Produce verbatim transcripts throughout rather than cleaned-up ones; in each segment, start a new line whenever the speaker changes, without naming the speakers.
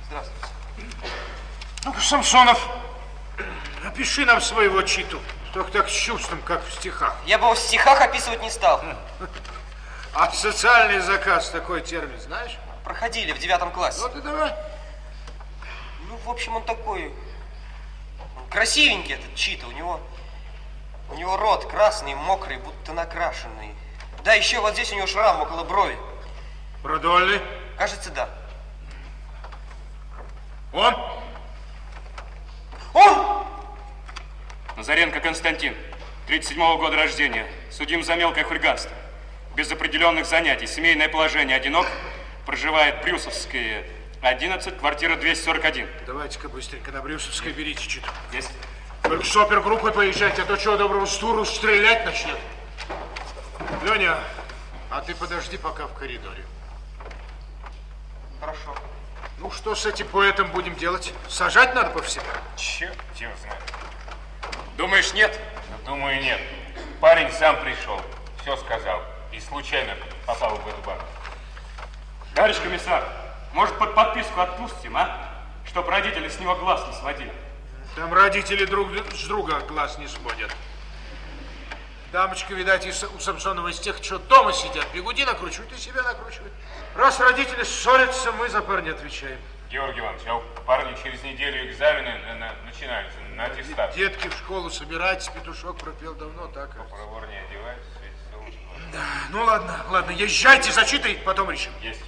Здравствуйте.
Ну-ка, Самсонов, опиши нам своего Читу. Только так с чувством, как в стихах.
Я бы его в стихах описывать не стал.
А социальный заказ, такой термин, знаешь?
Проходили в девятом классе.
Вот и давай.
Ну, в общем, он такой... Красивенький этот Чита. У него... У него рот красный, мокрый, будто накрашенный. Да, еще вот здесь у него шрам около брови.
Продольный?
Кажется, да.
Он?
Он!
Назаренко Константин, тридцать седьмого года рождения. Судим за мелкое хулиганство. Без определенных занятий. Семейное положение, одинок. Проживает Брюсовская, одиннадцать, квартира двести сорок один.
Давайте-ка быстренько на Брюсовской берите Читу.
Есть.
Вы с опергруппой поезжайте, а то чего доброго с туру стрелять начнет. Леня, а ты подожди пока в коридоре.
Хорошо.
Ну, что с этим поэтом будем делать? Сажать надо по всему?
Черт его знает.
Думаешь, нет?
Да, думаю, нет. Парень сам пришел, все сказал. И случайно попал в эту банку.
Товарищ комиссар, может, под подписку отпустим, а? Чтоб родители с него глаз не сводили.
Там родители друг с друга глаз не сводят. Дамочка, видать, у Самсонова из тех, что дома сидят, бегуди накручивают и себя накручивают. Раз родители ссорятся, мы за парня отвечаем.
Георгий Иванович, а у парня через неделю экзамены на, на, начинаются на аттестат.
Детки в школу собирайтесь, петушок пропел давно, так?
Проворнее одеваются, светит солнышко.
Да, ну ладно, ладно, езжайте, зачитай, потом решим.
Есть.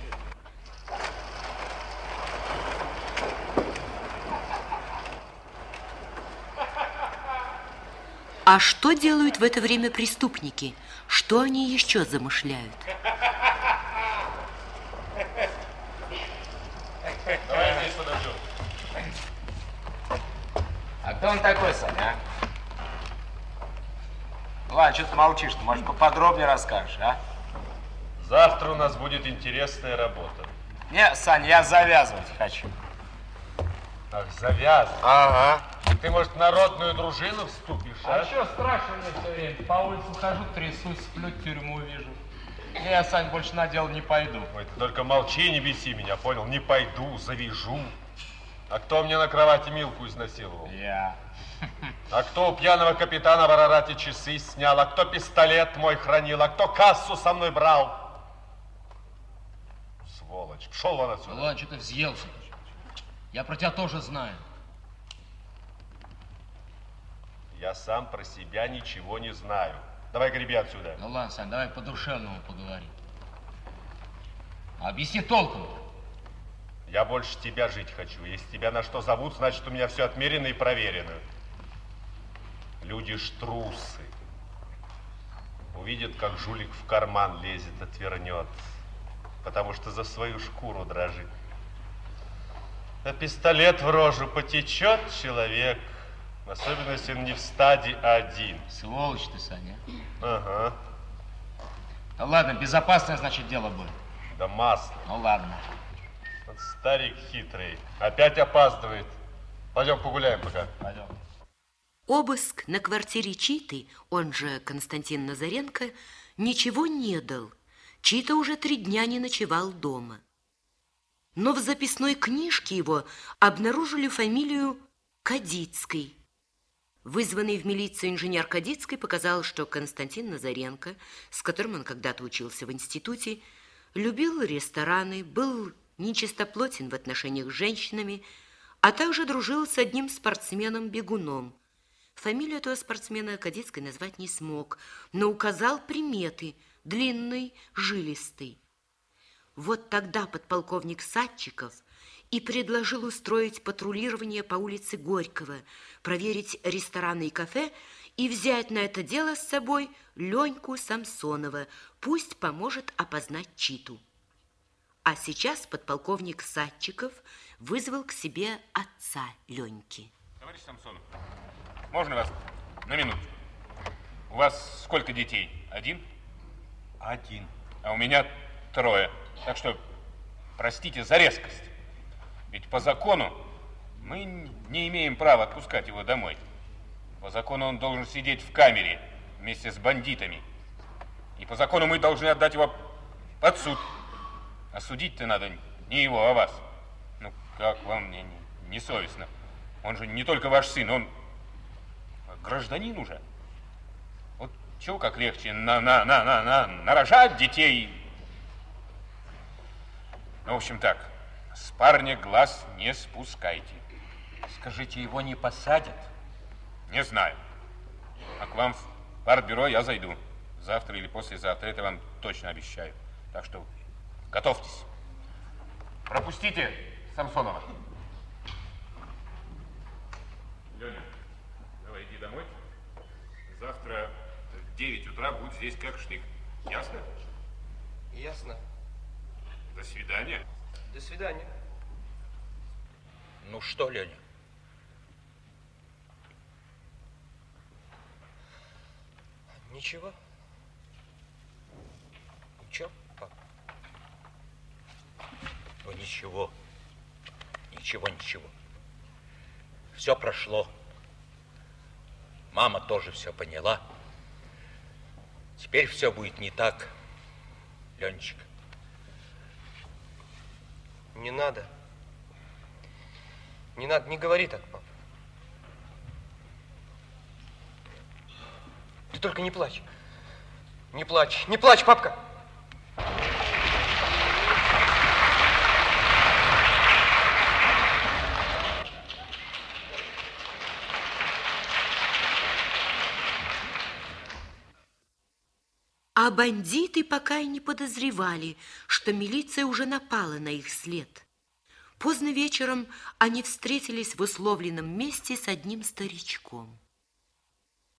А что делают в это время преступники? Что они еще замышляют?
Давай здесь подождем.
А кто он такой, Саня, а? Ладно, что ты молчишь-то? Может, поподробнее расскажешь, а?
Завтра у нас будет интересная работа.
Не, Саня, я завязывать хочу.
Ах, завязывай.
Ага.
Ты, может, в народную дружину вступишь, а?
А что страшно мне все время? По улице хожу, трясусь, сплю, тюрьму вижу. Не, я, Сань, больше на дело не пойду.
Ой, ты только молчи и не беси меня, понял? Не пойду, завяжу. А кто мне на кровати Милку изнасиловал?
Я.
А кто у пьяного капитана в Арарате часы снял? А кто пистолет мой хранил? А кто кассу со мной брал? Сволочь, пшел вон отсюда.
Ну ладно, что ты взъелся? Я про тебя тоже знаю.
Я сам про себя ничего не знаю. Давай греби отсюда.
Ну ладно, Сань, давай по-душевному поговорим. Объясни толком.
Я больше тебя жить хочу. Если тебя на что зовут, значит, у меня все отмерено и проверено. Люди ж трусы. Увидят, как жулик в карман лезет, отвернет. Потому что за свою шкуру дрожит. А пистолет в рожу потечет человек. Особенно, если он не в стадии один.
Сволочь ты, Саня.
Ага.
Ну ладно, безопасное, значит, дело будет.
Да масло.
Ну ладно.
Вот старик хитрый. Опять опаздывает. Пойдем погуляем пока.
Пойдем.
Обыск на квартире Читы, он же Константин Назаренко, ничего не дал. Чита уже три дня не ночевал дома. Но в записной книжке его обнаружили фамилию Кадицкой. Вызванный в милицию инженер Кадицкой показал, что Константин Назаренко, с которым он когда-то учился в институте, любил рестораны, был нечистоплотен в отношениях с женщинами, а также дружил с одним спортсменом-бегуном. Фамилию этого спортсмена Кадицкой назвать не смог, но указал приметы – длинный, жилистый. Вот тогда подполковник Садчиков и предложил устроить патрулирование по улице Горького, проверить рестораны и кафе и взять на это дело с собой Леньку Самсонова, пусть поможет опознать Читу. А сейчас подполковник Садчиков вызвал к себе отца Леньки.
Товарищ Самсонов, можно вас на минуту? У вас сколько детей? Один?
Один.
А у меня трое. Так что, простите за резкость. Ведь по закону мы не имеем права отпускать его домой. По закону он должен сидеть в камере вместе с бандитами. И по закону мы должны отдать его под суд. А судить-то надо не его, а вас. Ну, Как вам не, не, не совестно? Он же не только ваш сын, он гражданин уже. Вот чего как легче на, на, на, на, на, нарожать детей. Ну, в общем так, с парня глаз не спускайте.
Скажите, его не посадят?
Не знаю. А к вам в партбюро я зайду. Завтра или послезавтра, это вам точно обещаю. Так что готовьтесь. Пропустите Самсонова. Леня, давай иди домой. Завтра в девять утра будь здесь как штык. Ясно?
Ясно.
До свидания.
До свидания.
Ну что, Леня?
Ничего. Ничего, пап?
Ну ничего. Ничего, ничего. Все прошло. Мама тоже все поняла. Теперь все будет не так, Ленечка.
Не надо. Не надо, не говори так, пап. Ты только не плачь. Не плачь, не плачь, папка.
А бандиты пока и не подозревали, что милиция уже напала на их след. Поздно вечером они встретились в условленном месте с одним старичком.